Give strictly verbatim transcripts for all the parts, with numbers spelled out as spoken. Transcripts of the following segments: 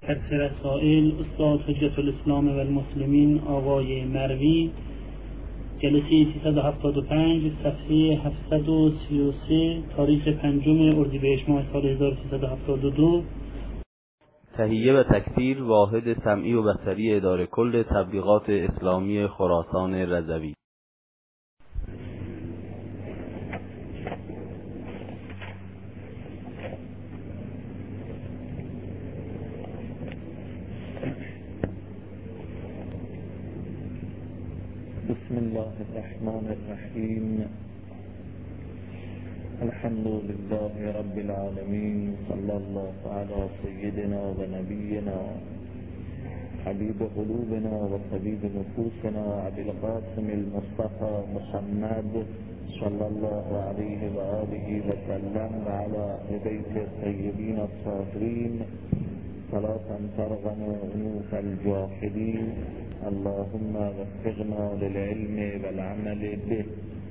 درس رسائل استاد حجت الاسلام و المسلمین آقای مروی، جلسه سیصد و هفتاد و پنج، صفحه هفتصد و سی و سه، تاریخ پنجم اردیبهشت ماه سال هزار و سیصد و هفتاد و دو. تهیه و تکثیر واحد سمعی و بصری اداره کل تبلیغات اسلامی خراسان رضوی. بسم الله الرحمن الرحیم. الحمد لله رب العالمین، صلی الله علی سیدنا و نبینا حبیب قلوبنا و طبیب نفوسنا ابی القاسم المصطفى محمد صلی الله علیه و آله و سلم و علی اهل بیت الطیبین الطاهرین صلاة ترغم عنوف الجاحدین. اللهم وفقنا للعلم والعمل به.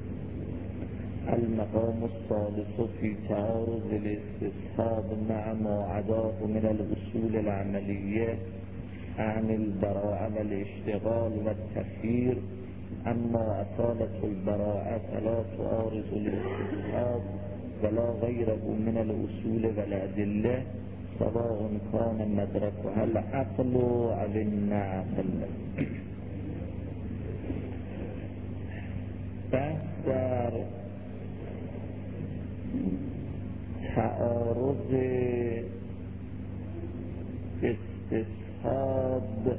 المقام الثالث في تعارض الاستصحاب مع ما عداه من الأصول العملية عن البراءة والاشتغال والتخيير. أما أصالة البراءة فلا تعارض الاستصحاب ولا غيره من الأصول والأدلة، سواء كان مدركها العقل أو النعقل. بحث در تعارض استصحاب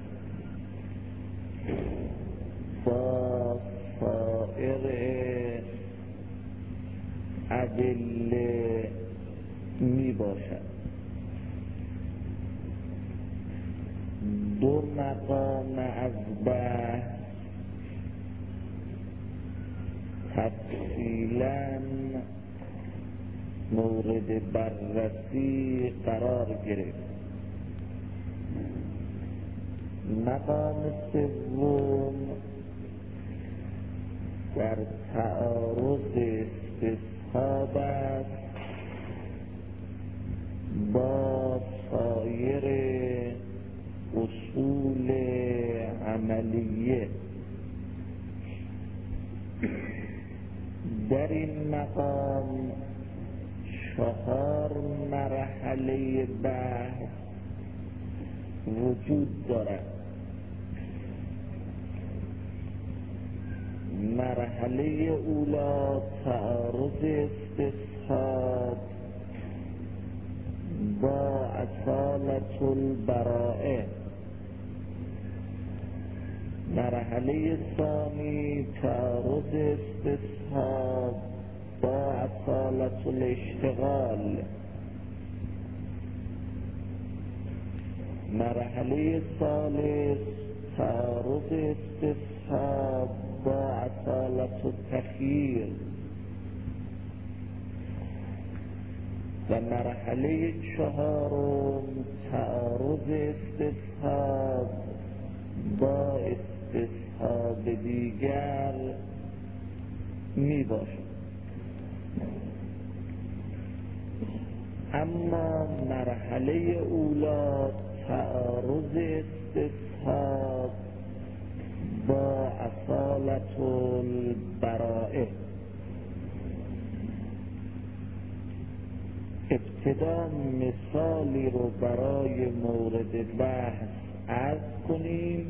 با سایر ادله می باشد. دو مقام از بحث تفصیلاً مورد بررسی قرار گرفت. مقام سوم در تعارض استصحاب است با سایر اصول عملیه. در این مقام چهار مرحله بحث وجود دارد. مرحله اولا تعارض استصحاب با اصالة البراءه. مرحله ثانی تعارض استصحاب با اصالة الاشتغال. مرحله ثالث تعارض استصحاب با اصالة التخییر. و مرحله چهارم تعارض استصحاب با استصحاب دیگر می باشد. اما مرحله اولا تعارض استصحاب با اصالة البراءه. ابتدا مثالی رو برای مورد بحث عرض کنیم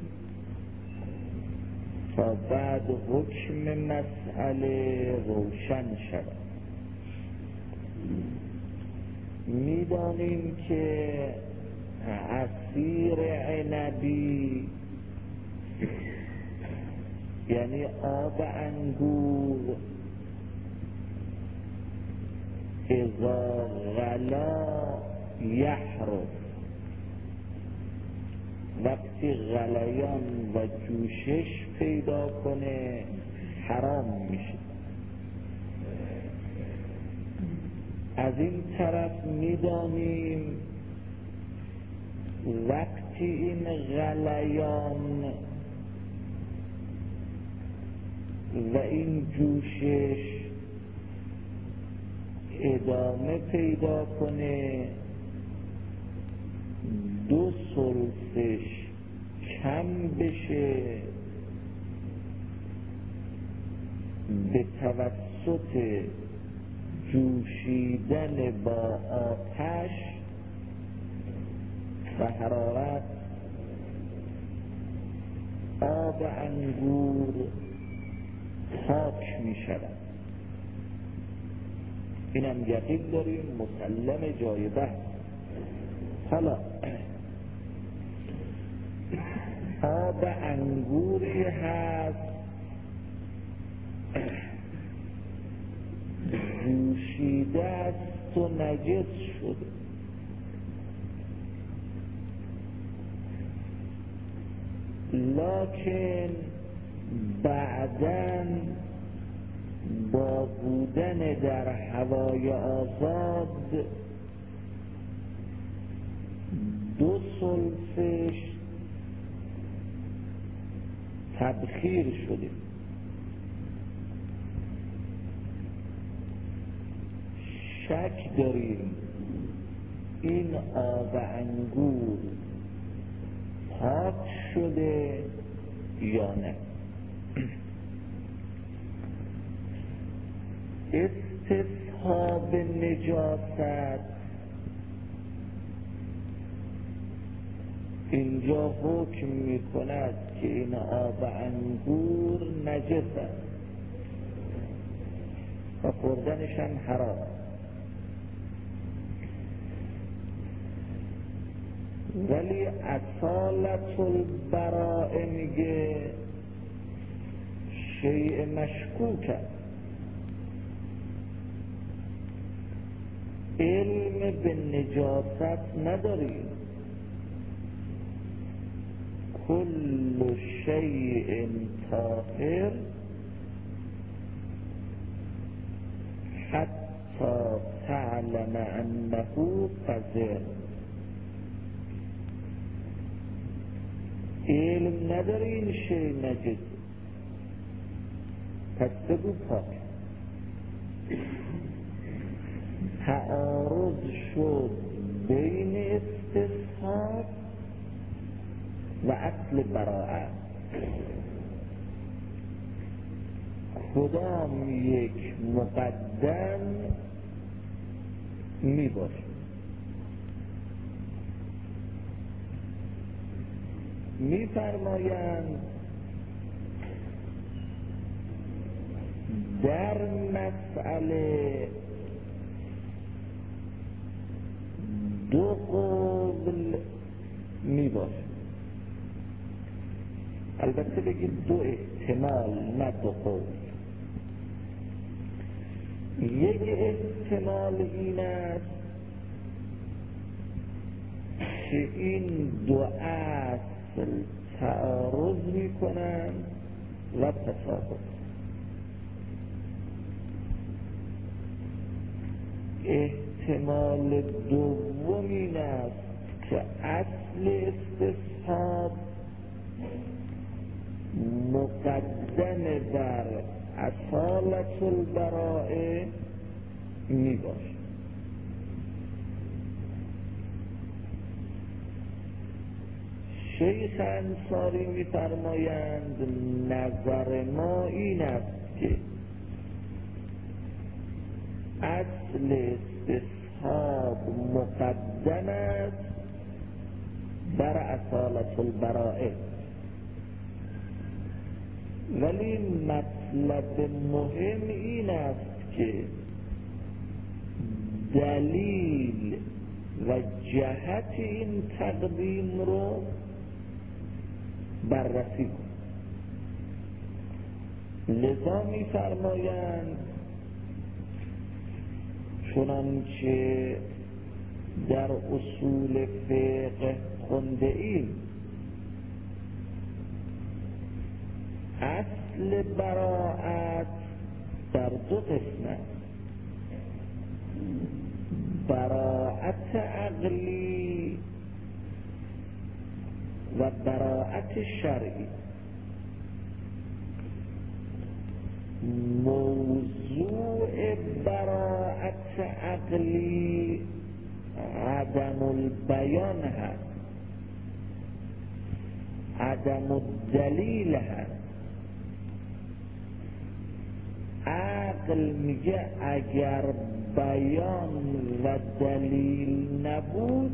تا بعد حکم مسئله روشن شود. می‌دانیم که عصیر عنبی یعنی آب انگور اذا غلا یحرم، وقتی غلیان و جوشش پیدا کنه حرام میشه. از این طرف میدانیم وقتی این غلیان و این جوشش ادامه پیدا کنه دو ثلثش کم بشه به توسط جوشیدن با آتش و حرارت آب انگور پاک می شود. اینم یقین داریم مسلم جای بحث. حالا آب انگوری هست جوشیده است و نجس شده، لکن بعداً با بودن در هوای آزاد دو ثلثش تبخیر شده. شک داریم این آب انگور پاک شده یا نه. استصحاب نجاست اینجا حکم می کند که این آب انگور نجس است و خوردنش هم حرام، ولی اصالت البراء میگه شیء مشکوک است. علم به نجاست نداریم. کل شیء طاهر حتی تعلم انه قذر. علم نداری این شیء نجس، پس بگو پاک. تعارض شد بین استصحاب و اصل براءت، کدام یک مقدم می باشه؟ می فرمایند در مسئله دو قول می باشه. البته بگید دو احتمال نه دو قول. یک احتمال این است که این دو اصل تعارض می کنند و تفاوت. احتمال دوم این است که اصل استصحاب مقدم بر اصالت البراء می باشه. شیخ انصاری می فرمایند نظر ما این است که اصل استصحاب مقدم است بر اصالت البراء، ولی مطلب مهم این است که دلیل و جهت این تقدیم رو بررسی کن. لذا می فرمایند چنانچه در اصول فقه خونده ایم اصل براءت در دو قسم است: براءت عقلی و براءت شرعی. موضوع براءت عقلی عدم البیان هست، عدم الدلیل هست. عقل میگه اگر بیان و دلیل نبود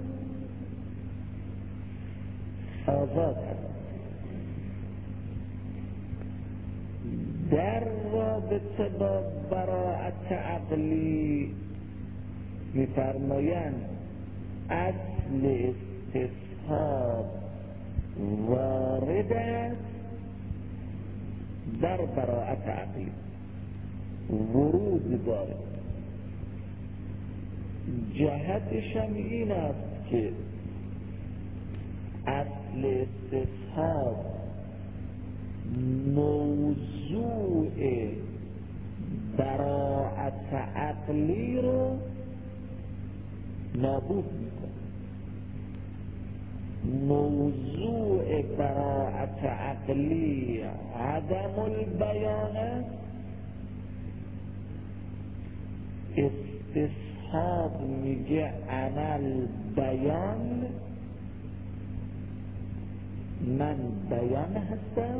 آزاد هست. در رابطه با براءت عقلی میفرمایند اصل استصحاب وارد است در براءت عقلی، ورود داره. جهتش هم این است که اصل استصحاب موضوع براءت عقلی رو نابود میکنه. موضوع براءت عقلی عدم البیان است، استصحاب میگه عمل بیان، من بیان هستم،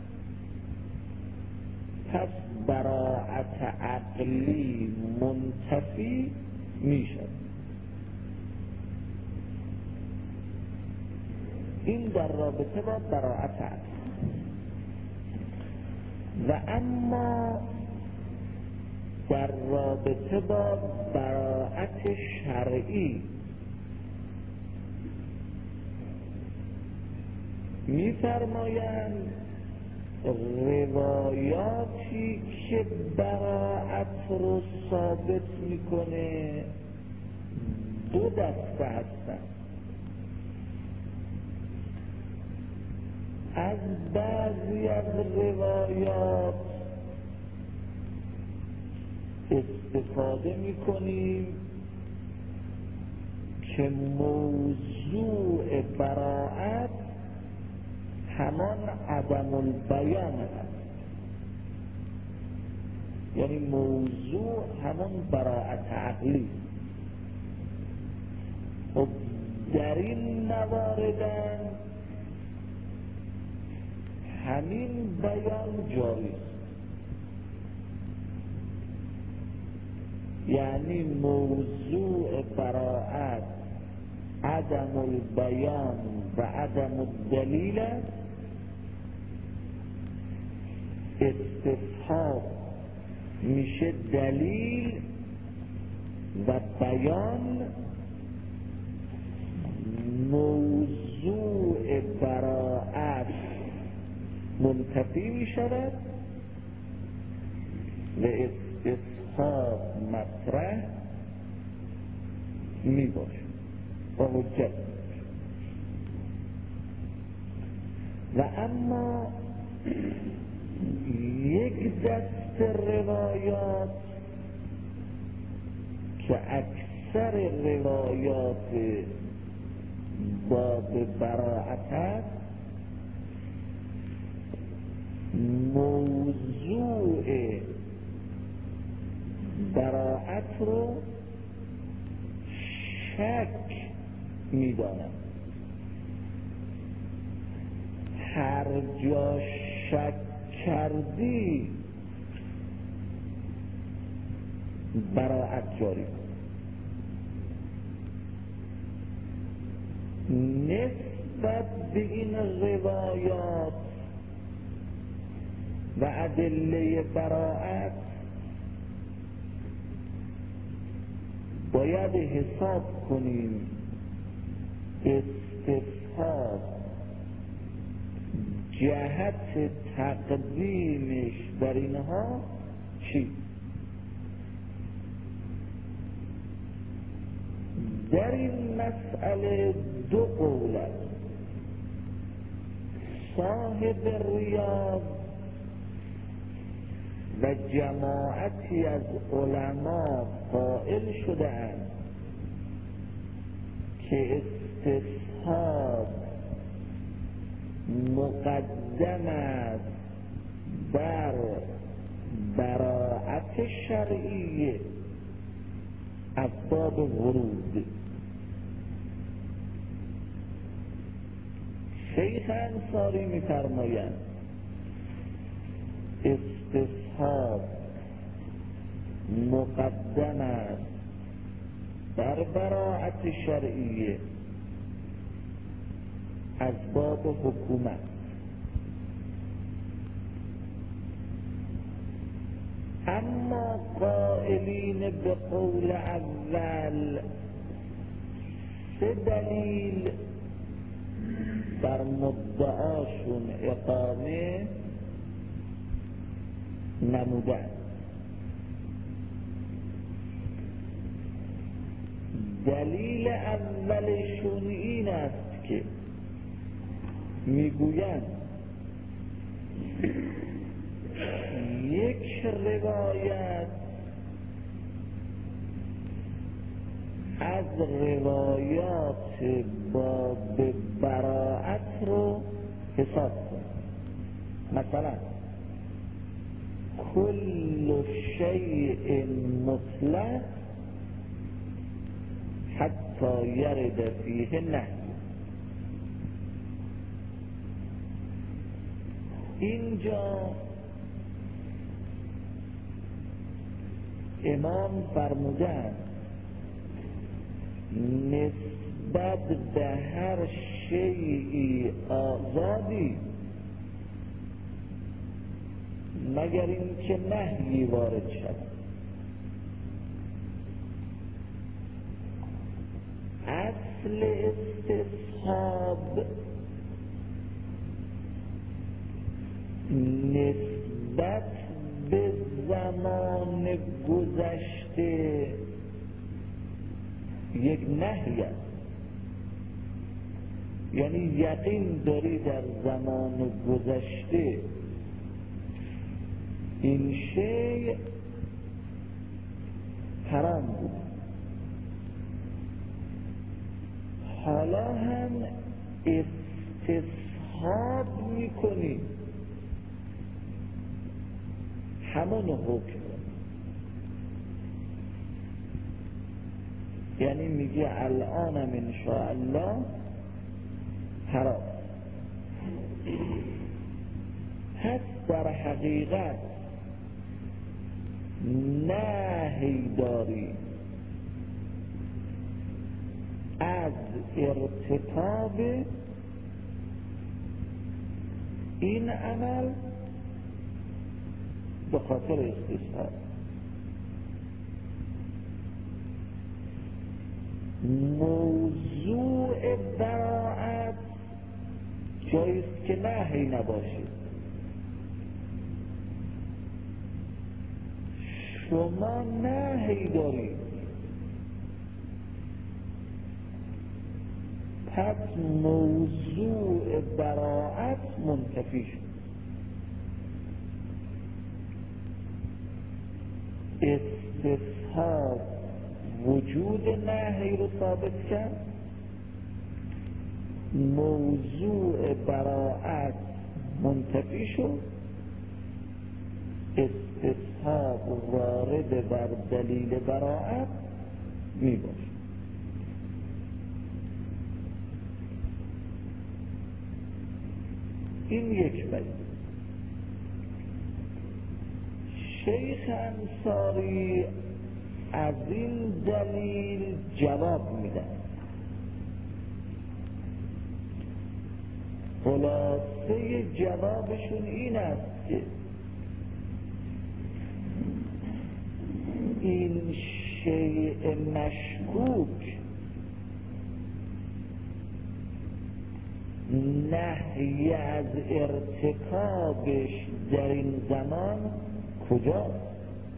پس براءت عقلی منتفی میشد. این در رابطه با براءت عقلی. و اما در رابطه با براءت شرعی می‌فرمایند روایاتی که براءت رو ثابت میکنه دو دسته هستند. از بعضی از روایات استفاده میکنیم که موضوع براءت همان عدم البیان است، یعنی موضوع همان براءت عقلی. خب در این مواردن همین بیان جاری است، یعنی موضوع براءت عدم البیان و عدم الدلیل است. استصحاب میشه دلیل و بیان. موضوع براءت منتفی میشود و استصحاب مطرح میباشه و حجت. و اما یک دست روایات که اکثر روایات باب براءت است، موضوع براءت رو شک میدانم. هر جا شک کردی براءت جاری کن. نسبت به این روایات و ادله براءت باید حساب کنیم استصحاب جهت تقدیمش در اینها چی؟ در این مسئله دو قول است. صاحب ریاض و جماعتی از علما قائل شده‌اند که استصحاب مقدم است بر براءت شرعی از باب ورود. شیخ انصاری می‌فرمایند استصحاب مقدم است بر براعت شرعیه از باب حکومت، اما قائلین به قول اول سه دلیل بر مدعاشون اقامه نمودن. دلیل اولشون این است که میگویند یک روایت از روایات باب براعت رو حساب کن. مثلا کل شیء مطلق حتی یرد فیه نهی. اینجا امام فرمودند نسبت به هر شیئی آزادی مگر این که نهی وارد شد. اصل استصحاب نسبت به زمان گذشته یک نهی است، یعنی یقین داری در زمان گذشته این شیء حرام بود، حالا هم استصحاب میکنی همون حکم، یعنی میگه الان ان شاء الله حرام. پس در حقیقت نهی داری از ارتکاب این عمل به خاطر استصحاب. موضوع براعت جایست که نهی نباشه. شما نهی دارید، پس موضوع براعت منتفی شد. استصحاب وجود نهی رو ثابت کرد، موضوع براعت منتفی شد، استصحاب وارد بر دلیل براعت می باشه. این یک وجه. شیخ انصاری از این دلیل جواب میدن. خلاصه جوابشون این است که این شیء مشکوک نهی از ارتکابش در این زمان کجاست؟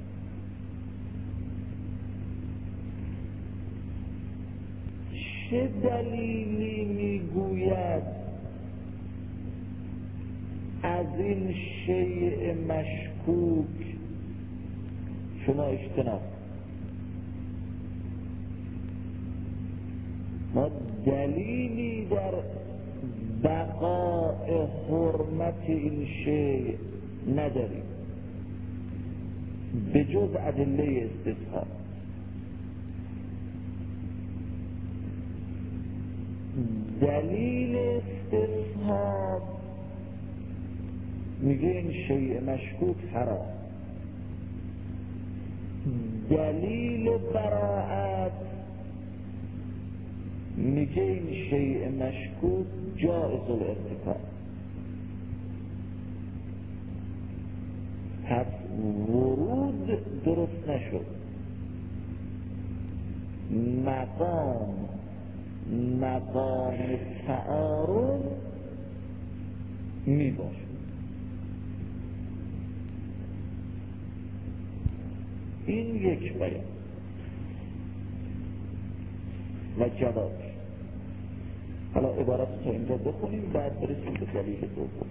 چه دلیلی میگوید از این شیء مشکوک شما اجتناب؟ ما دلیلی در بقاء حرمت این شیء نداریم به جز ادله استصحاب. دلیل استصحاب میگه این شیء مشکوک حرام، دلیل براءت میگه این شیء مشکوک جائز الارتکاب. پس ورود درست نشد، مقام مقام تعارض می باشه. این یک بیان و جواب. حالا عبارت تا اینجا بخونیم بعد برسیم به دلیل دوم.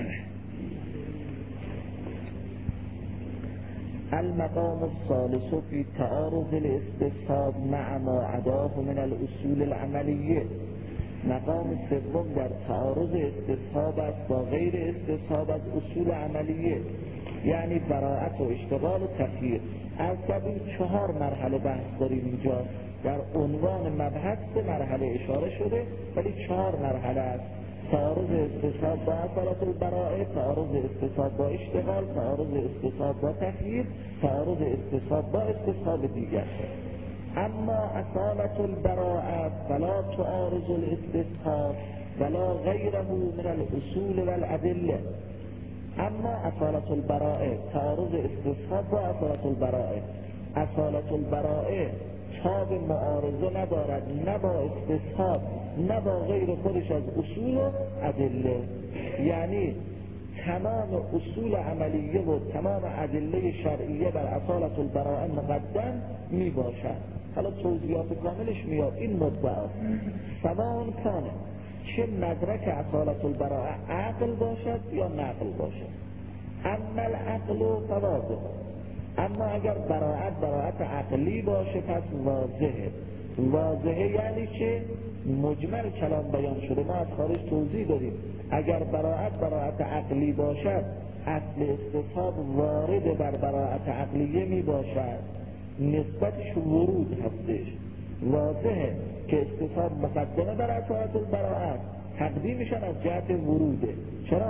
المقام الثالث في تعارض الاستصحاب مع ما عداه من الاصول العملیه. مقام سوم در تعارض استصحاب است با غیر استصحاب از اصول عملیه، یعنی براءت و اشتغال و تخییر. از این چهار مرحله بحث داریم اینجا. در عنوان مبحث به مرحله اشاره شده ولی چهار مرحله است: تعارض استصحاب با اصالت البراءه، تعارض استصحاب با اشتغال، تعارض استصحاب با تخییر، تعارض استصحاب با استصحاب دیگر. اما اصالت البراءه فلا تعارض الاستصحاب ولا غیره من الاصول والادله. اما اصالت البراءه، تعارض استصحاب با اصالت البراءه، اصالت البراءه تاب معارضه ندارد، نه با استصحاب نه با غیر خودش از اصول و ادله. یعنی تمام اصول عملیه و تمام ادله شرعیه بر اصالت البراءه مقدم می باشد. حالا توضیحات کاملش میاد. این مدعا سواء کانه، چه مدرک اصالت البراءه عقل باشد یا نقل باشد. اما العقل فواضح، اما اگر براءت براءت عقلی باشه پس واضحه. واضحه یعنی چه؟ مجمل کلام بیان شده. ما از خارج توضیح دادیم اگر براءت براءت عقلی باشد اصل استصحاب وارد بر براءت عقلیه می باشد، نسبتش ورود هستش. واضحه که استصحاب مقدمه بر اصالت البراءت، تقدیمشان از جهت وروده. چرا؟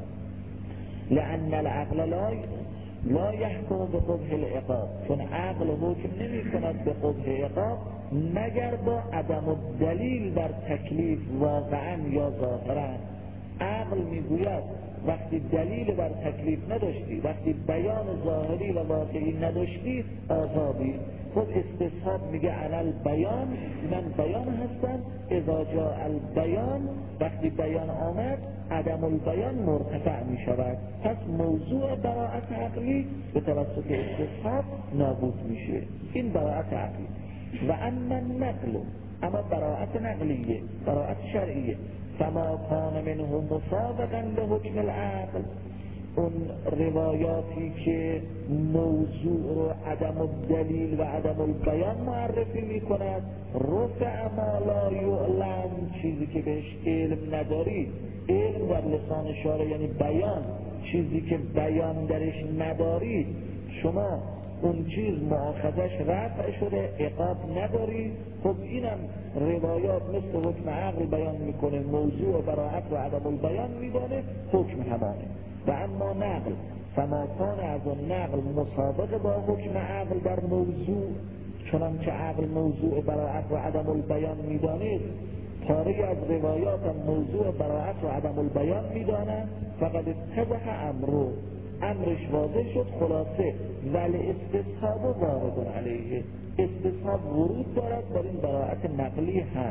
لأن العقل لا لا يحكم بقبح العقاب، چون عقل حکم نمی کند به قبح عقاب مگر با عدم الدلیل بر تکلیف واقعا یا ظاهرا. عقل میگوید وقتی دلیل بر تکلیف نداشتی، وقتی بیان ظاهری و واقعی نداشتی آزادی. خب استصحاب میگه علل بیان، من بیان هستم، اذا جاء البیان، وقتی بیان آمد عدم البیان مرتفع می شود. پس موضوع براءت عقلی به توسط استصحاب نابود میشه. این براءت عقلی. و اما النقل، اما براءت نقلیه، براءت شرعیه، فما کان منه مصادقا لحکم العقل، اون روایاتی که موضوع رو عدم الدلیل و عدم البیان معرفی می کند، رفع ما لا یعلم، چیزی که بهش علم نداری. علم در لسان شارع یعنی بیان، چیزی که بیان درش نداری، شما اون چیز مؤاخذش رفع شده، عقاب نداری. خب اینم روایات مثل حکم عقل بیان میکنه، موضوع براءت و عدم البیان میدانه، حکم همانه. و اما نقل، فما کان از اون نقل مسابقه با حکم عقل در موضوع، چنانچه عقل موضوع براءت و عدم البیان میدانه، پاره از روایات موضوع براءت و عدم البیان میدانه، فقط اتضح امرو، امرش واضح شد. خلاصه ولی استصحاب وارد علیه، استصحاب ورود دارد در این براءت نقلی هم.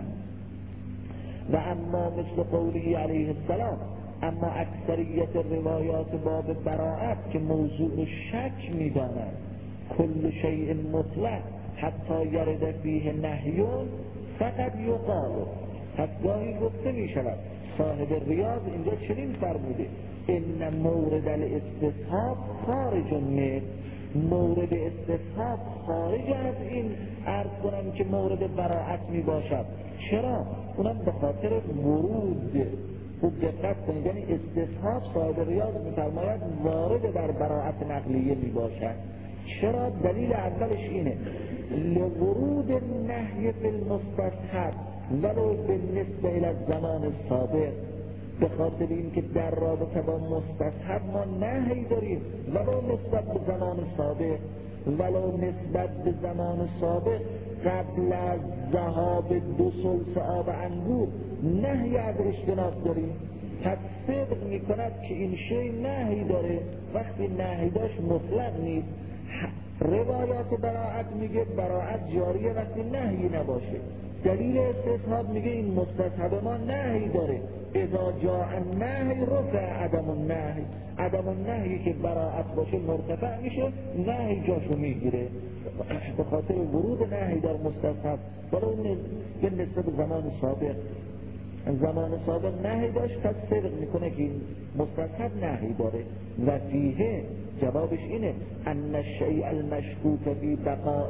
و اما مثل قولی علیه السلام، اما اکثریت روایات باب براءت که موضوع شک میدانند، کل شیء مطلق حتی یرد فیه نهیون فقط یقال، پس گاهی گفته می شود. صاحب ریاض اینجا چنین فرموده: ان مورد الاستصحاب خارج من، مورد استصحاب خارج از این عرض کنم که مورد براءت می باشد. چرا؟ اونم به خاطر ورود. خوب دقت کنید، یعنی استصحاب صاحب ریاض می فرماید وارد در براءت نقلیه می باشد. چرا؟ دلیل اولش اینه لورود نهی فی المستصحب، ولو به نسبه الى زمان سابق، به خاطر اینکه در رابطه با مستصحب ما نهی داریم، ولو نسبت به زمان سابق، ولو نسبت به زمان سابق قبل از ذهاب دو سلس آب انگور نهی از اجتناب داریم. پس صدق میکند که این شی نهی داره. وقتی نهی داشت مطلق نیست. روایات براعت میگه براعت جاریه وقتی نهی نباشه. دلیل استصحاب میگه این مستصحب ما نهی داره. اذا جاء النهی رفع عدم النهی، عدم النهی که براعت باشه مرتفع میشه، نهی جاشو میگیره. به خاطر ورود نهی در مستصحب، ولو به نسبت زمان سابق، زمان سابق نهی داشت، پس صدق میکنه که این مستصحب نهی داره. و فیه جوابش اینه ان الشیء المشکوک فی بقاء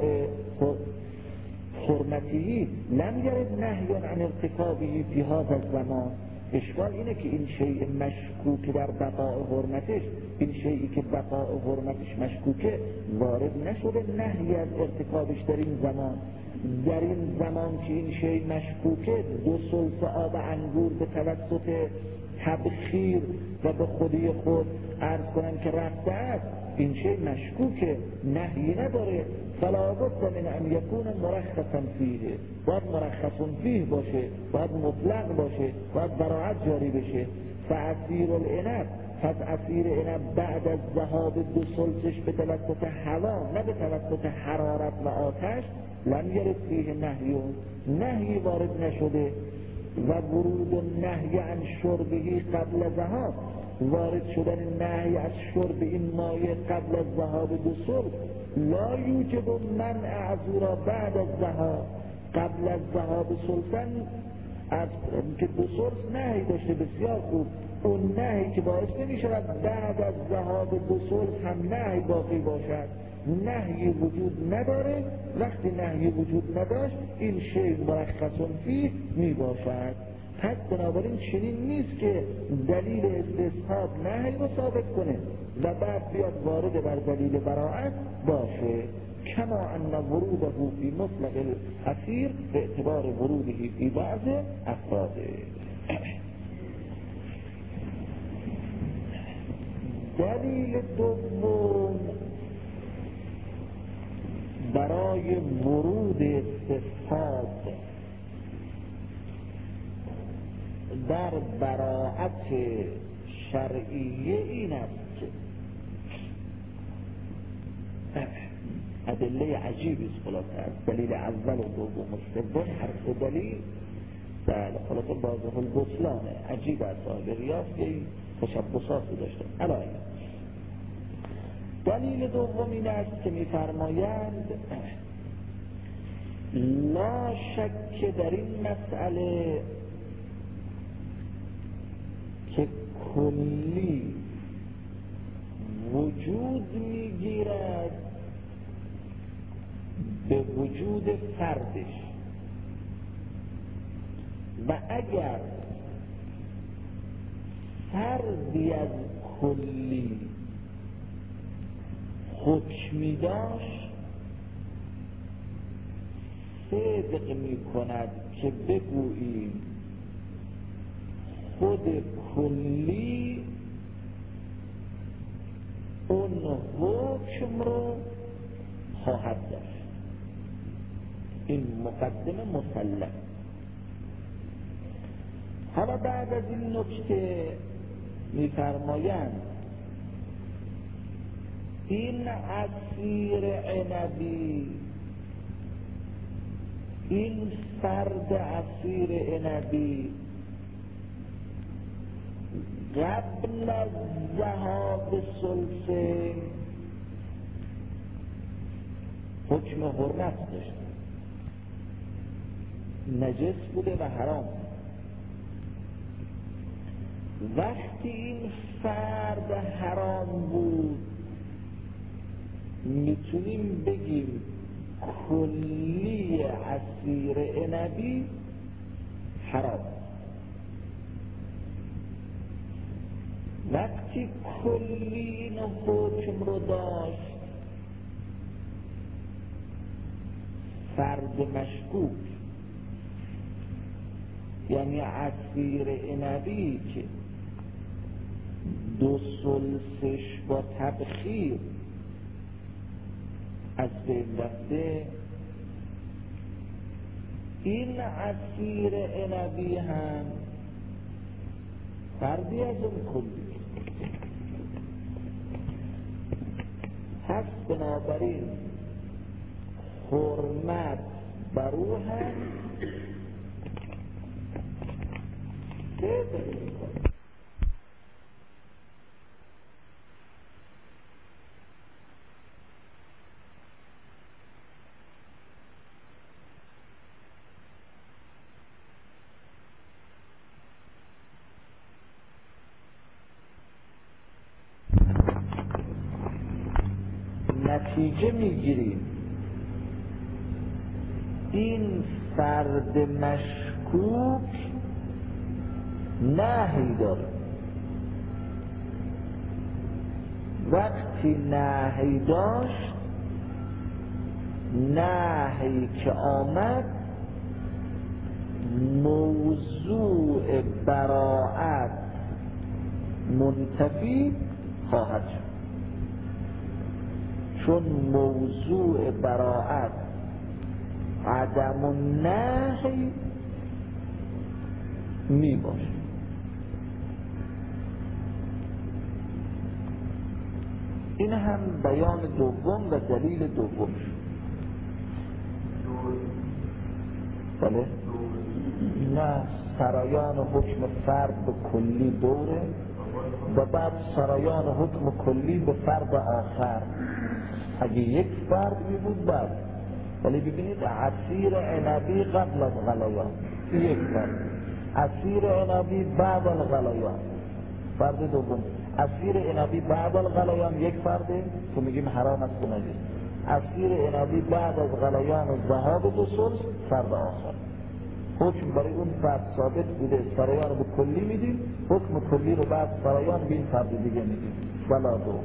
حرمتی لم یرد نهی عن ارتکابه فی هذا الزمان. اشکال اینه که این شیء مشکوک در بقاء حرمتش، این شیئی که بقاء حرمتش مشکوکه، وارد نشده نهی از ارتکابش در این زمان. در این زمان که این شیء مشکوکه، دو سلس آب انگور به توسط تبخیر و به خودی خود عرض کنن که رفته است، این شیء مشکوکه، نهی نداره. فلا بد من ان یکون مرخصا فیه، باید مرخص فیه باشه، باید مطلق باشه، باید براعت جاری بشه. فعصیر العنب، پس عصیر عنب بعد از ذهاب دو سلسش به توسط هوا، نه به توسط حرارت و آتش، لم یرد فیه نهی، نهی وارد نشده. و ورود النهی عن شربه قبل ذهاب، وارد شدن نهی از شرب این مایه قبل از ذهاب دو سلس، لا یوجب منع از او را بعد از ذهاب. قبل از ذهاب سلسن از که دو سلس نهی داشته، بسیار خوب، اون نهی که باعث نمی شود بعد از ذهاب دو سلس هم نهی باقی باشد، نهی وجود نداره. وقتی نهی وجود نداشت این شیء مرخص فیه می باشد. پس بنابراین چنین نیست که دلیل استصحاب نهی رو ثابت کنه و بعد بیاد وارد بر دلیل براعت باشه. کما ان وروده فی مطلق الاسیر به اعتبار وروده فی بعض افراده. دلیل دوم برای ورود استصحاب در براعت شرعیه این است که ادله عجیبی است. خلاصه از دلیل اول و دوم و سوم هر سه دلیل در خلاصه واضح البطلانه، عجیب است. صاحب ریاض که تشبساتی داشته. علایه دلیل دوم این است که می‌فرمایند لا شک در این مسئله که کلی وجود میگیرد به وجود فردش، و اگر فردی از کلی حکمی داشت صدق می کند که بگوییم خود کلی اون حکم رو خواهد داشت. این مقدمه مسلم. حالا بعد از این نکته می‌فرمایند این عصیر عنبی، این فرد عصیر عنبی قبل از ذهاب سلسه حکم حرمت داشت، نجس بوده و حرام. وقتی این فرد حرام بود میتونیم بگیم کلی عصیر عنبی حرام. وقتی کلی این حکم رو داشت فرد مشکوک یعنی عصیر عنبی که دو سلسش با تبخیر از بین رفته، این عصیر عنبی هم فردی از اون کلی هست. بنابراین حرمت بر او هم صدق می‌کند. نتیجه میگیریم این فرد مشکوک نهی داره. وقتی نهی داشت، نهی که آمد موضوع براءت منتفی خواهد شد، چون موضوع براءت عدم النهی می باشه. این هم بیان دوم و دلیل دوم شد. بله؟ نه، سرایان حکم فرد به کلی دوره و بعد سرایان حکم کلی به فرد آخر. اگه یک فرد می بود بعد، ولی ببینید عصیر عنبی قبل از غلیان یک فرد، عصیر عنبی بعد از غلیان فرد دوم، عصیر عنبی بعد از غلیان یک فرده که میگیم حرام است و نجس، عصیر عنبی بعد از غلیان و ذهاب دو ثلث فرد آخر. حکم برای اون فرد ثابت بوده، سرایان رو به کلی میدیم، حکم کلی رو بعد سرایان به این فرد دیگه میدیم. بلا دو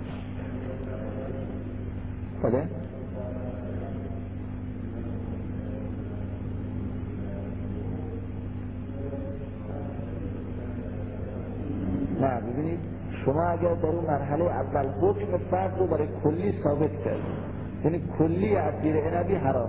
بله؟ نه، ببینید شما اگر در اون مرحله اول حکم فرد رو برای کلی ثابت کرد، یعنی کلی عصیر عنبی حرام،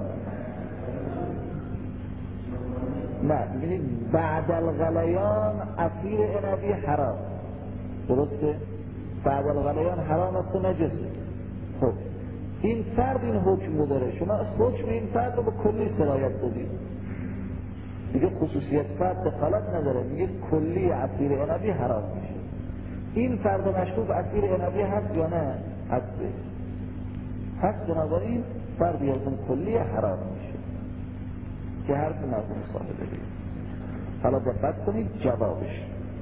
نه ببینید بعد الغلیان عصیر عنبی حرام، درسته؟ بعد الغلیان حرام است و نجسه. خب این فرد این حکم رو داره، شما حکم این فرد رو به کلی سرایت دادید، دیگه خصوصیت فرد دخالت نداره، میگه کلی عصیر عنبی حرام میشه. این فرد مشکوک عصیر عنبی هست یا نه؟ هسته، هست. بنابراین فرد یا اون کلی حرام میشه که حرف مرحوم صاحب دید. حالا دقت کنید جوابش.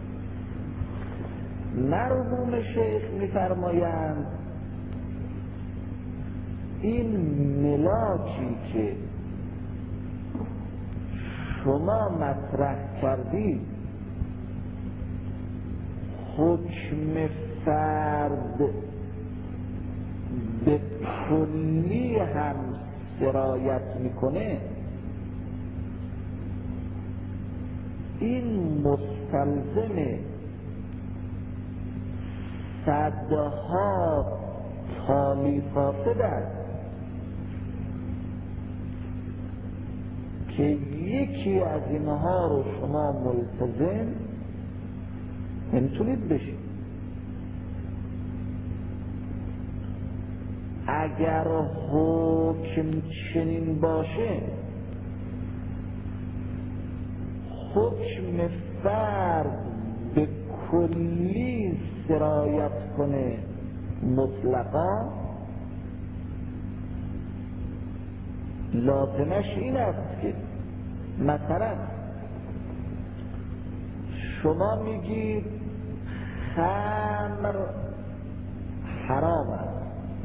مرحوم شیخ میفرمایند این ملاکی که شما مطرح کردید حکم فرد به کلی هم سرایت میکنه، این مستلزم صدها تالیفات است که یکی از اینها رو شما ملتزم نمیتونید بشید. اگر حکم چنین باشه، حکم فرد به کلی سرایت کنه مطلقا، لازمش این است که مثلا شما میگید خمر حرام است،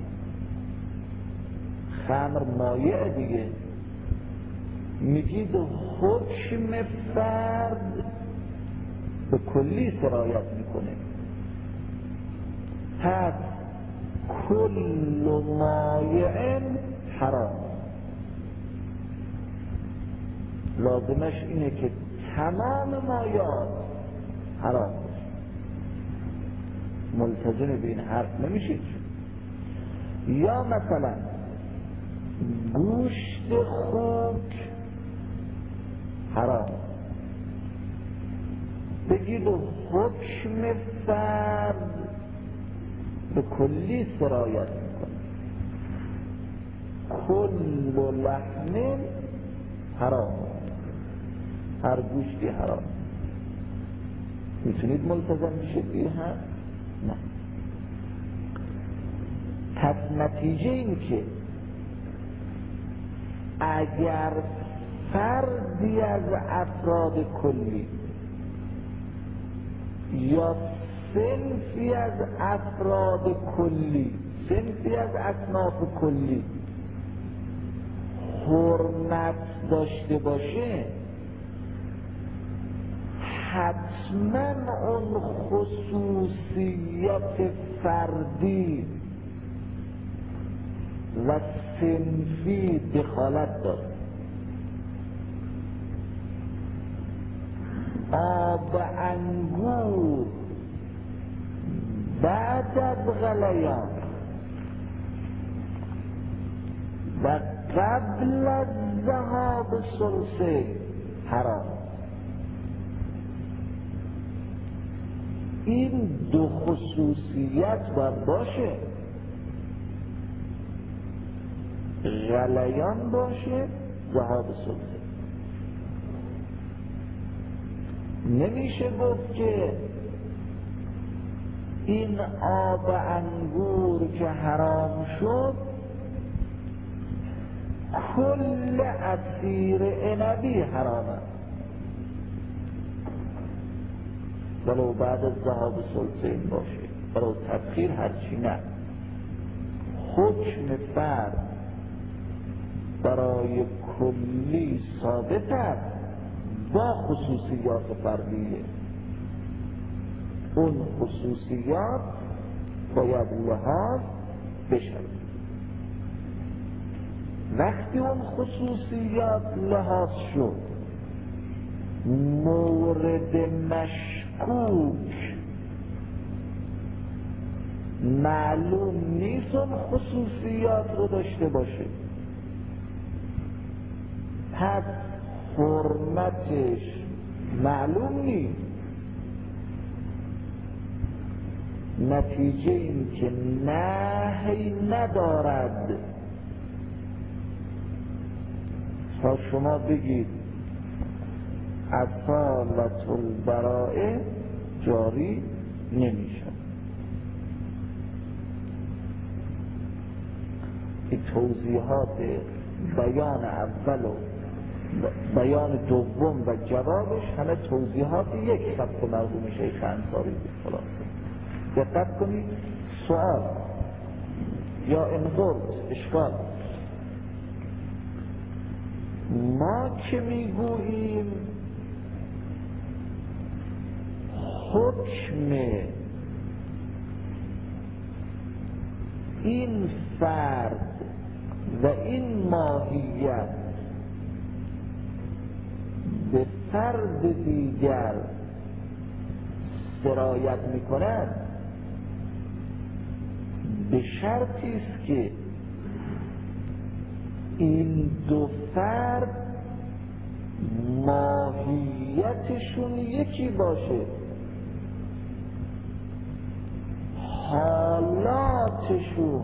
خمر مایع دیگه، میگید حکم فرد به کلی سرایت میکنه، پس کل مایع حرام. لازمش اینه که تمام مایات حرام باشه. ملتزم به این حرف نمیشید. یا مثلا گوشت خوک حرام، بگید و حکم فرد به کلی سرایت میکنه. کل لحم حرام، هر گوشتی حرام. میتونید ملتزم بشید به هم؟ نه. پس نتیجه این که اگر فردی از افراد کلی یا صنفی از افراد کلی، صنفی از اصناف کلی حرمت داشته باشه، حتما اون خصوصیت فردی و صنفی دخالت داره. آب انگور بعد از غلیان و قبل از ذهاب سلسه حرام. این دو خصوصیت باید باشه، غلیان باشه، ذهاب سلسه. نمیشه گفت که این آب انگور که حرام شد کل عصیر عنبی حرامه، ولو بعد از ذهاب سلسه این باشه، ولو تبخیر هرچی. نه، حکم فرد برای کلی ثابت است با خصوصیات فردیه. اون خصوصیات باید لحاظ بشه. وقتی اون خصوصیات لحاظ شد، مورد مشکوک معلوم نیست اون خصوصیات رو داشته باشه، پس حرمتش معلوم نیست. نتیجه این که نهی ندارد تا شما بگید اصالت البراءه جاری نمیشه. این توضیحات بیان اول و بیان دوم و جوابش همه توضیحات یک خط مرحوم شیخ انصاری بود. خلاص دقت کنید. سوال یا انظر اشکال، ما که میگوییم حکم این فرد و این ماهیت به فرد دیگر سرایت میکنند، به شرطی است که این دو فرد ماهیتشون یکی باشه، حالاتشون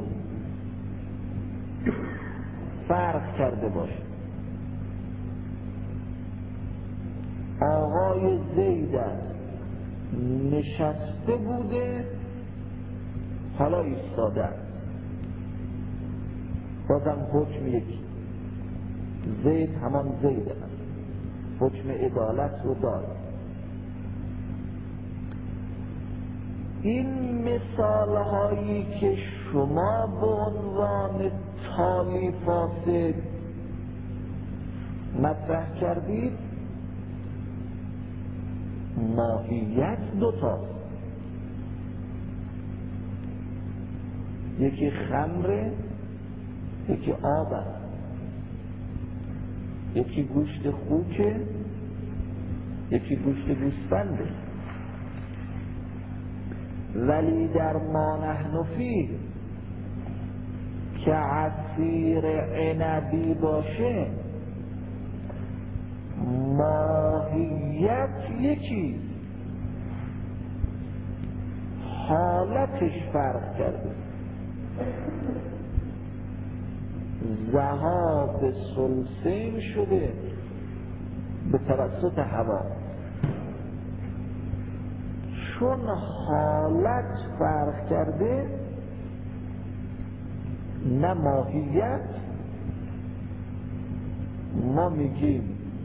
فرق کرده باشه. آقای زیدن نشسته بوده، حالا ایستاده، بازم حکم یکی، زید همان زیده است، حکم عدالت رو داره. این مثال هایی که شما به عنوان تالی فاسد مطرح کردید، ماهیت دوتاست، یکی خمره، یکی آب است، یکی گوشت خوکه، یکی گوشت گوسفنده. ولی در ما نحن فیه که عصیر عنبی باشه ماهیت یکی، حالتش فرق کرده. ذهاب ثلثین شده به توسط هوا، چون حالت فرق کرده نه ماهیت، ما میگیم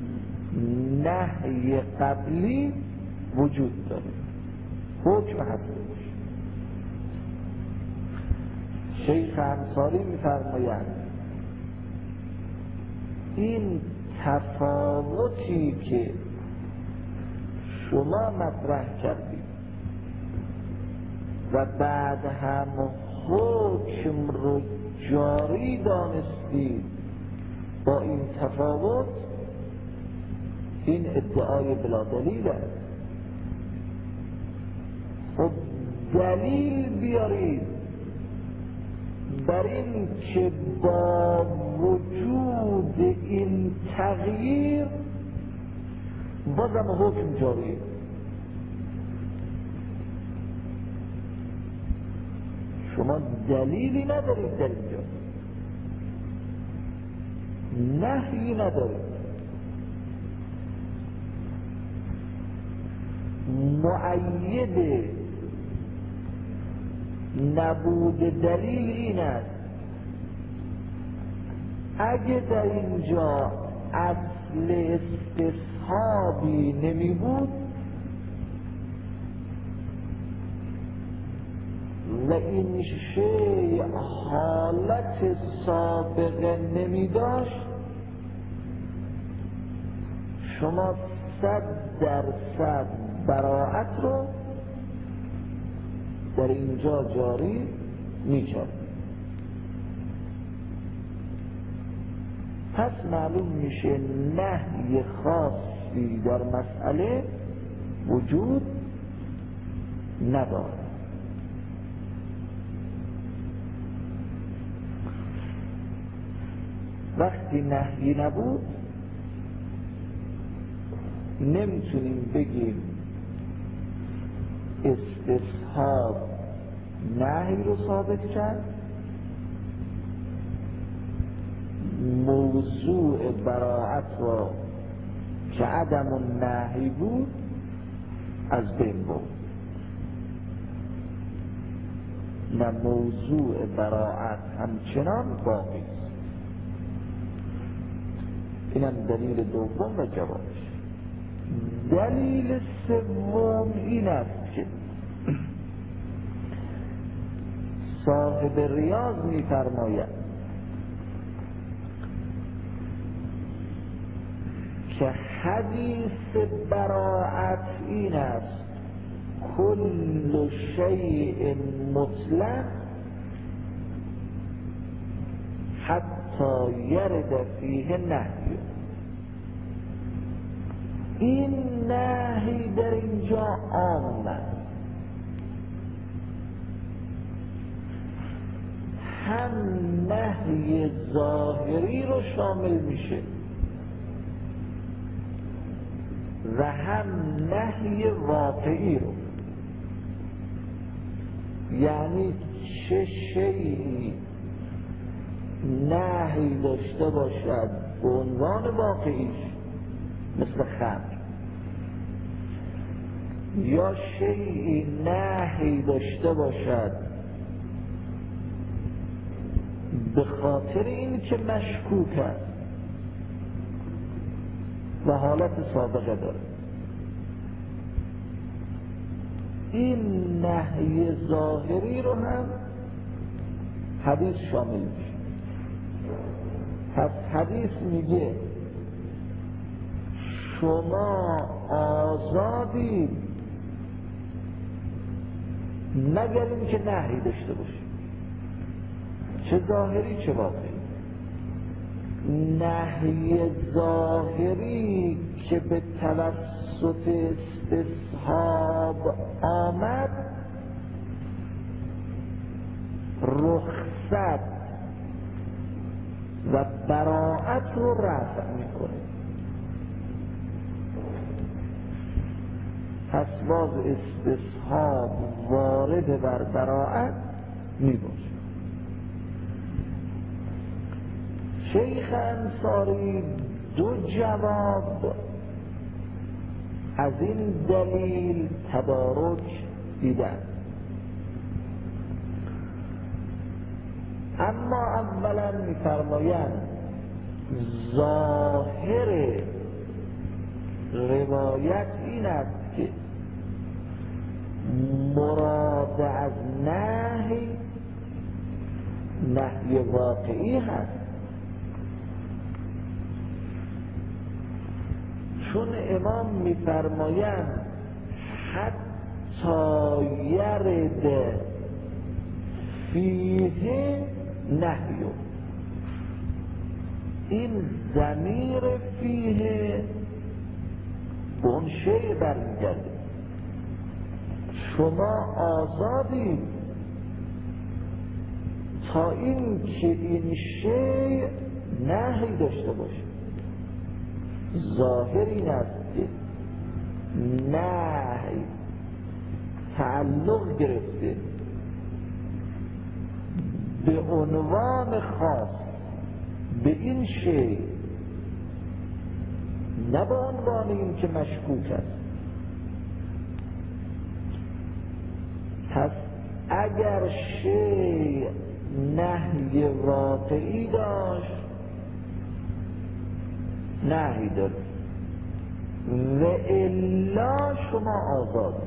نهی قبلی وجود داره، حکم هستش. شیخ انصاری میفرمایند این تفاوتی که شما مطرح کردید و بعد هم حکم رو جاری دانستید با این تفاوت، این ادعای بلا دلیل است. خب دلیل بیارید بر این که با وجود این تغییر بازم حکم جاری. شما دلیلی ندارید در اینجا، نهی ندارید، مؤید نبود دلیل این است اگه در اینجا اصل استصحابی نمی بود و این شیء حالت سابقه نمی داشت، شما صد درصد براءت رو در اینجا جاری می‌کرد. پس معلوم میشه نهی خاصی در مسئله وجود ندارد. وقتی نهی نبود نمیتونیم بگیم استصحاب نهی رو ثابت کرد، موضوع براءت را که عدم النهی بود از بین برد. نه، موضوع براءت همچنان باقی است. اینم دلیل دوم و جوابش. دلیل سوم این است که صاحب ریاض می‌فرماید که حدیث براءت این است کل شیء مطلق حتی یرد فیه نهی. این نهی در اینجا عام است، هم نهی ظاهری رو شامل میشه و هم نهی واقعی رو. یعنی چه شیئی نهی داشته باشد به عنوان واقعیش مثل خمر، یا شیئی نهی داشته باشد به خاطر این که مشکوک است و حالت سابقه داره، این نهی ظاهری رو هم حدیث شامل میشه. پس حدیث میگه شما آزادی مگر این که نهی داشته باشید، چه ظاهری چه واقعی. نهی ظاهری که به توسط توسط استصحاب آمد رخصت و براءت رو رفع میکنه. پس باز استصحاب وارد بر براءت میباشه. شیخ انصاری دو جواب از این دلیل تدارک دیدن. اما اولا میفرمایند ظاهر روایت این است که مراد از نهی نهی واقعی هست، چون امام میفرمایند حتی یرد فیه نهی، این ضمیر فیه به اون شیء برمیگرده. شما آزادی تا این که این شیء نهی داشته باشه. ظاهر این است که نهی تعلق گرفته به عنوان خاص به این شیء، نه به عنوان این که مشکوک است. پس اگر شیء نهی واقعی داشت نهی داره و الا شما آزاد.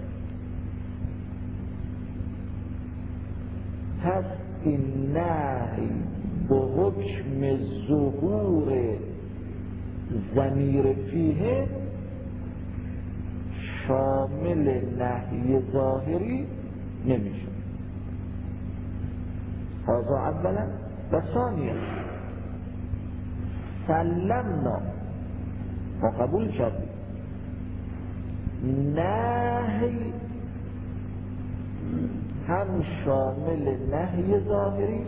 پس این نهی به حکم ظهور ضمیر فیه شامل نهی ظاهری نمیشه. هذا اولا. و ثانیا سلمنا، ما قبول کردیم نهی هم شامل نهی ظاهری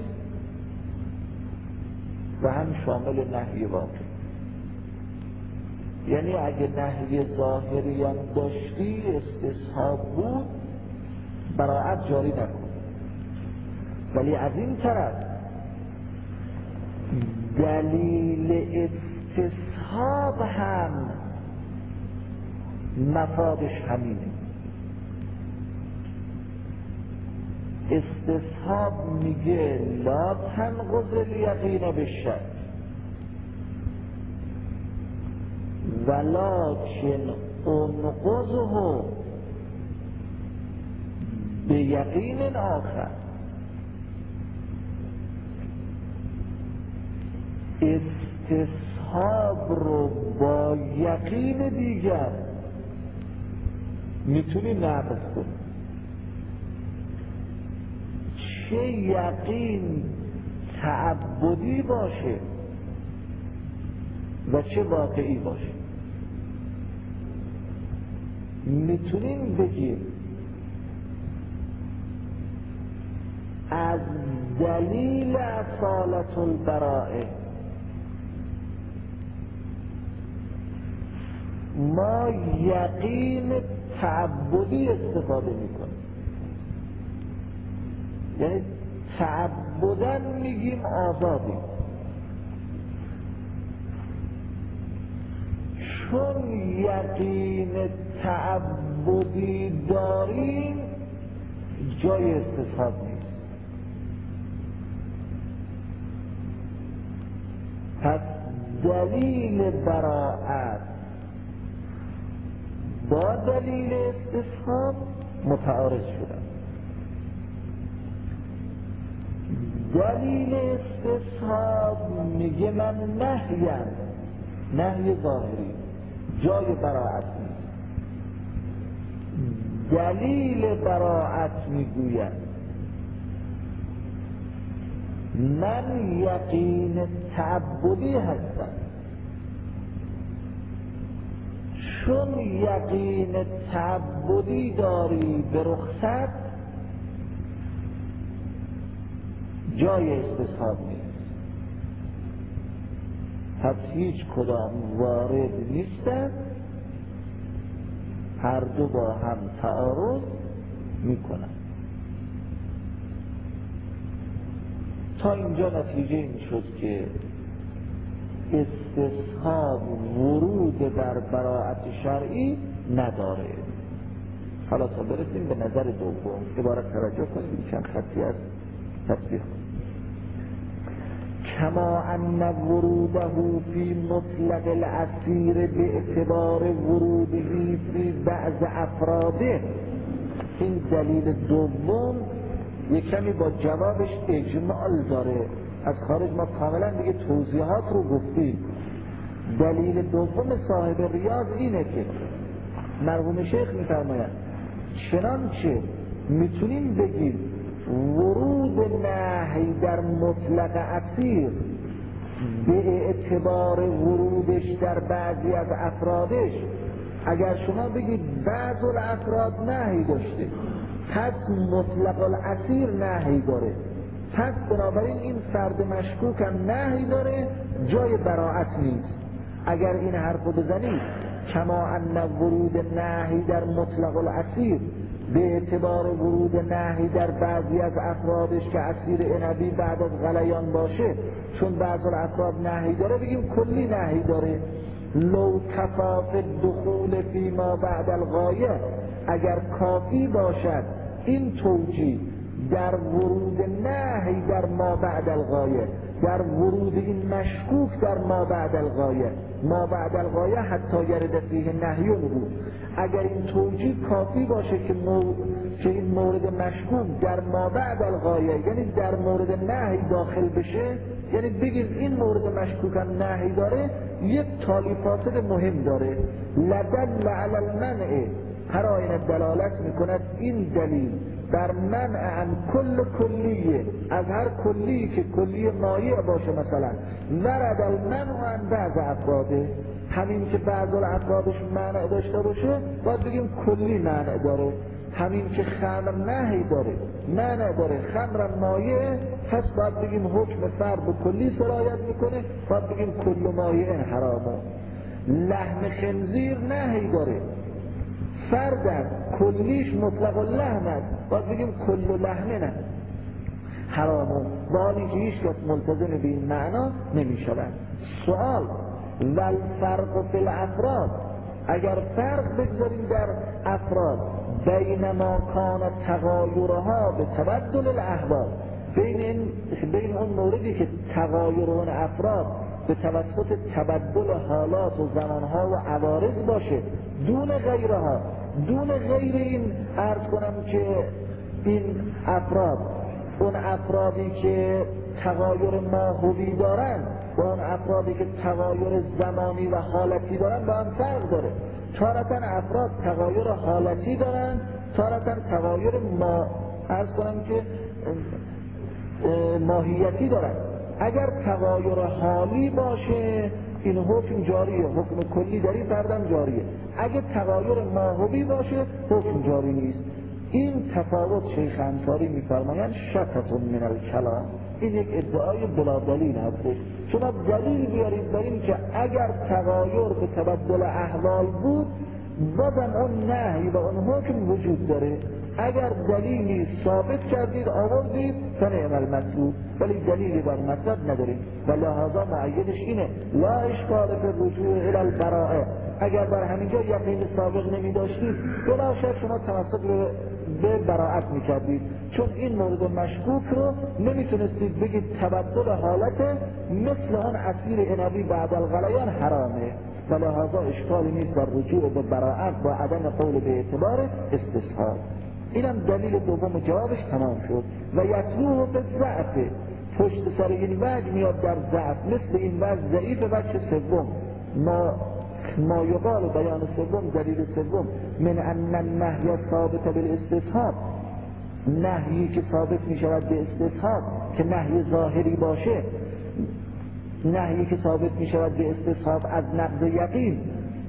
و هم شامل نهی واقعی. یعنی اگه نهی ظاهری هم داشتی استصحاب بود براءت جاری نکن، ولی از این طرف دلیل استصحاب هم مفادش همینه. استصحاب میگه لا تنقض الیقین بالشک ولکن انقضه به یقین آخر. استصحاب رو با یقین دیگر میتونی نقض کنی، چه یقین تعبدی باشه و چه واقعی باشه. میتونیم بگیم از دلیل اصالت البراءه ما یقین تعبدی استفاده میکنیم، یعنی تعبداً میگیم آزادیم، چون یقین تعبدی داریم جای استصحاب نیست. پس دلیل براءت با دلیل استصحاب متعارض شدن. دلیل استصحاب میگه من نهیم، نهی ظاهری، جای براءت نیست. دلیل براءت میگوید من یقین تعبدی هستم، چون یقین تعبدی داری به رخصت جای استصحاب نیست. پس هیچ کدام وارد نیستند، هر دو با هم تعارض میکنند. تا اینجا نتیجه این شد که استصحاب ورود در براءت شرعی نداره. حالا تا برسیم به نظر دوم، عبارت توجه کنید، چند خطی از تصویح. کما ان وروده فی مطلق الاسیر باعتبار وروده فی بعض افراده. این دلیل دوم یک کمی با جوابش اجمال داره، از خارج ما کاملا دیگه توضیحات رو گفتیم. دلیل دوم صاحب ریاض اینه که مرحوم شیخ میفرمایند چنانچه میتونیم بگیم ورود نهی در مطلق اسیر به اعتبار ورودش در بعضی از افرادش، اگر شما بگید بعض الافراد نهی داشته پس مطلق الاسیر نهی داره، پس بنابراین این فرد مشکوک هم نهی داره، جای براءت نیست. اگر این حرف رو بزنید کما ان ورود نهی در مطلق الاسیر به اعتبار ورود نهی در بعضی از افرادش که اسیر عنبی بعد از غلیان باشه، چون بعض الافراد نهی داره بگیم کلی نهی داره. لو کفاف دخول فی ما بعد الغایه، اگر کافی باشد این توجیه در ورود نهی در ما بعد الغایه، در ورود این مشکوک در ما بعد الغایه، ما بعد الغایه حتی یرد فیه نهیون بود، اگر این توجیه کافی باشه که, مو... که این مورد مشکوک در ما بعد الغایه یعنی در مورد نهی داخل بشه، یعنی بگیم این مورد مشکوک هم نهی داره، یک تالی فاصل مهم داره. لدل علی المنع، هر آینه دلالت میکند این دلیل بر منع عن کل کلیه، از هر کلی که کلیه مایع باشه، مثلا ورد المنع عن بعض افراده، همین که بعض افرادش منع داشته باشه باید بگیم کلی منع داره. همین که خمر نهی داره، منع داره، خمر مایع، پس باید بگیم حکم فرد و کلی سرایت میکنه، باید بگیم کل مایع حرامه. لحم خنزیر نهی داره، فردن کلیش مطلق اللحم است، باید بگیم کل لحمه نه حرامه، با حالی که هیچ کس ملتزم به این معنا نمی شود. سوال والفرق فی الافراد، اگر فرق بگذاریم در افراد بین ما کان تغایرها به تبدل الاحوال، بین این بین اون موردی که تغایر اون افراد به توسط تبدل حالات و زمانها و عوارض باشه، دون غیرها، دون غیر این عرض کنم که این افراد، اون افرادی که تغایر ماهوی دارن با اون افرادی که تغایر زمانی و حالتی دارن با هم فرق داره. تارتاً افراد تغایر حالتی دارن، تارتاً تغایر ما عرض کنم که ماهیتی دارن. اگر تغایر حالی باشه این حکم جاریه، حکم کلی در این فردم جاریه. اگر تغایر ماهوی باشه حکم جاری نیست. این تفاوت شیخ انصاری میفرمایند شطط من الکلام، این یک ادعای بلا دلیل هستش. شما دلیل بیارید بر این که اگر تغایر به تبدل احوال بود بازم اون نهی و اون حکم وجود داره. اگر دلیلی ثابت کردید آوردید فنعم المطلوب، ولی دلیلی بر مطلب ندارید و لحاظا معیدش اینه لا اشکال فی الرجوع الی البراءه. اگر بر همینجا یقین سابق نمی داشتید بلا شک شما تمسک به براءت می کردید، چون این مورد مشکوک رو نمیتونستید بگید تبدل حالت مثل آن اسیر عنبی بعد الغلیان حرامه و لحاظا اشکالی نیست بر رجوع به براءت با عدم قول به اعتبار استصحاب. اینم دلیل دوم جوابش تمام شد. و یتلوه به ضعف، پشت سر این وجه میاد در ضعف، مثل این وجه ضعیف وجه سوم. ما ما یقال بیان سوم، دلیل سوم من ان النهی ثابت بالاستصحاب، نهی که ثابت می شود به استصحاب که نهی ظاهری باشه، نهی که ثابت می شود به استصحاب از نقض یقین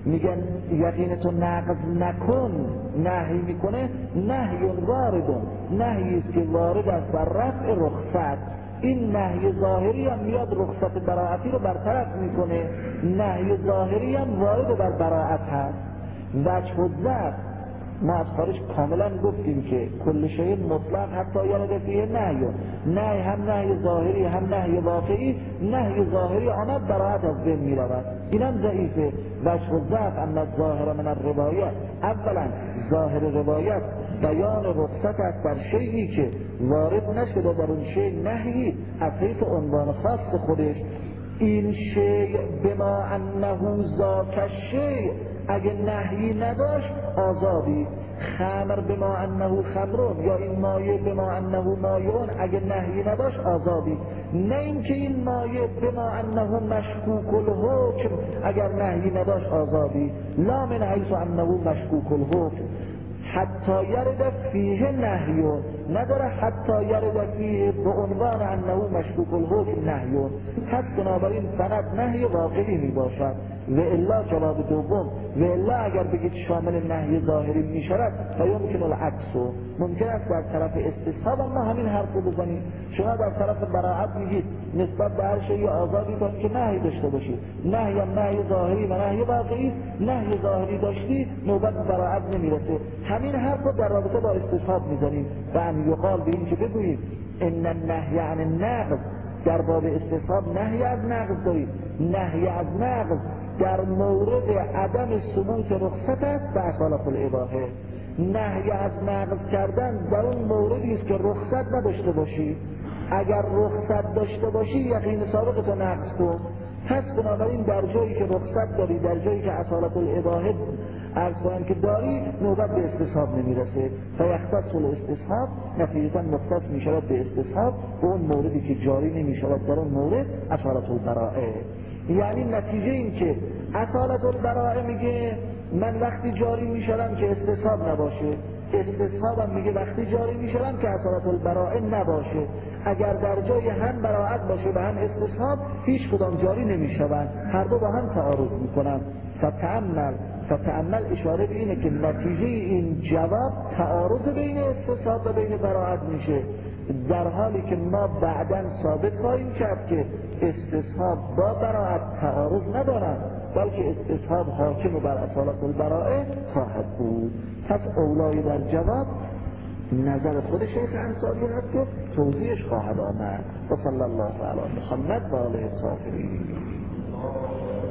میگن یقینتو نقض نکن نهی میکنه، نهی واردون، نهی است که وارد است بر رفع رخصت. این نهی ظاهری هم میاد رخصت براعتی رو برطرف میکنه، نهی ظاهری هم وارد بر براعت هست. وجه الضعف ما از خارج کاملا گفتیم که کل شیء مطلق حتی یرد فیه نهی، نهی هم نهی ظاهری هم نهی واقعی. نهی ظاهری آمد براعت از بین میرود، اینم ضعیفه. وجه الضعف اما الظاهر من الروایت، اولا ظاهر روایت بیان رخصت است بر شیئی که وارد نشده در اون شیء نهی از حیث عنوان خاص خودش. این شیء بما انه ذاک الشیء، اگه نهی نداشت آزادی. خمر بما انه خمرون، یا این مایه بما انه مایون، اگه نهی نداشت آزادی. نه اینکه این مایه بما انه مشکوک الحکم، اگر نهی نداشت آزادی. لا من حیث انه مشکوک الحکم حتی یرد فیه نهیون، نداره حتی یرد فیه به عنوان انه مشکوک الحکم نهیون. پس بنابراین فقط نهی واقعی می باشد. و الا جواب دوم، و الا اگر بگید شامل نهی ظاهری می شود فیمکن العکس، ممکن است در طرف استصحاب ما همین حرف رو بزنید. شما در طرف براعت میگید نسبت به هر شیء آزادی کنید که نهی داشته باشید، نهی هم نهی ظاهری و نهی واقعی. نهی ظاهری داشتی نوبت براعت نمیرسه. همین حرف رو در رابطه با استصحاب میزنیم و ان یقال به این که بگویید ان النهی عن النقض، در باب استصحاب نهی از نقض دارید. نهی از نقض در مورد عدم ثبوت رخصت است به اصالت الاباحه. نهی از نقض کردن در اون موردی است که رخصت نداشته باشی. اگر رخصت داشته باشی یقین سابق تو نقض کن. پس بنابراین در جایی که رخصت داری، در جایی که اصالت الاباحه عرض کنم که داری، نوبت به استصحاب نمیرسه. فیختص الاستصحاب، نتیجتا مختص میشود به استصحاب به اون موردی که جاری نمیشود در اون مورد اصالت البراءه. یعنی نتیجه این که اصالت البراءه میگه من وقتی جاری میشدم که استصحاب نباشه، استصحابم میگه وقتی جاری میشدم که اصالت البراءه نباشه. اگر در جای هم براءت باشه و هم استصحاب هیچ کدام جاری نمیشوند، هر دو با هم تعارض میکنن. فتأمل فتأمل اشاره به اینه که نتیجه این جواب تعارض بین استصحاب و بین براءت میشه، در حالی که ما بعداً ثابت خواهیم کرد که استصحاب با براءت تعارض ندارند، بلکه استصحاب حاکم بر اصالت البراءه خواهد بود. پس اولای در جواب نظر خود شیخ انصاری هست که توضیحش خواهد آمد. و صلی الله علی محمد و آله الطاهرین.